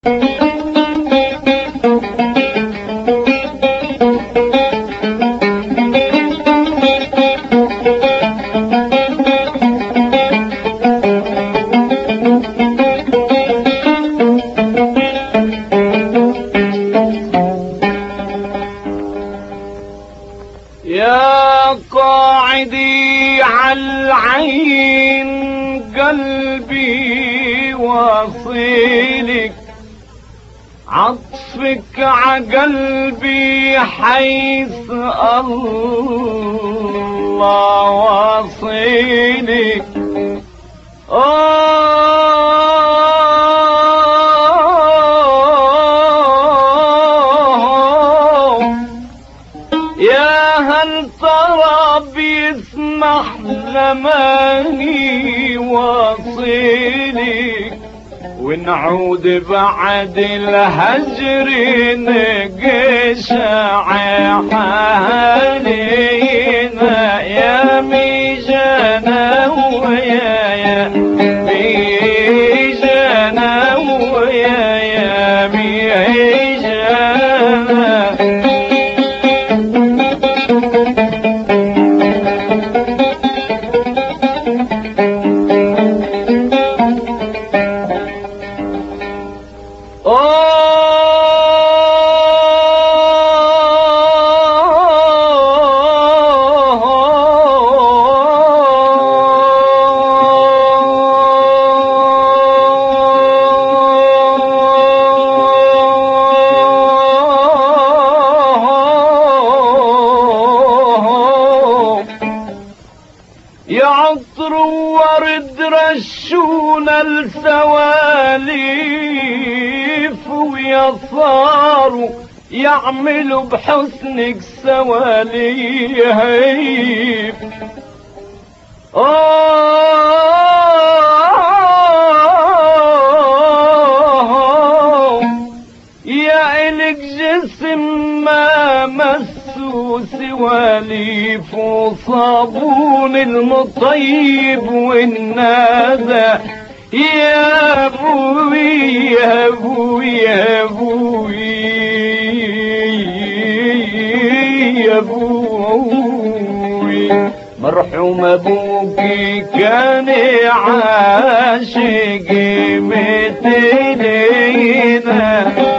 يا قاعدي عالعين قلبي واصلك، عطفك عقلبي حيث الله واصلك. يا هل ترى بيسمح زماني واصلك، ونعود بعد الهجر نقشع حالينا يا ميجانا ويا ميجانا ويا ميجانا. يا عطر ورد رشون السواليف، ويا صاروا يعملوا بحسنك سواليف. يا إلك جسم ما مسوا سواليف، وصابون المطيب والنادى يا ابوي يا ابوي يا ابوي يا ابوي. مرحوم ابوكي كان عاشق مثلنا،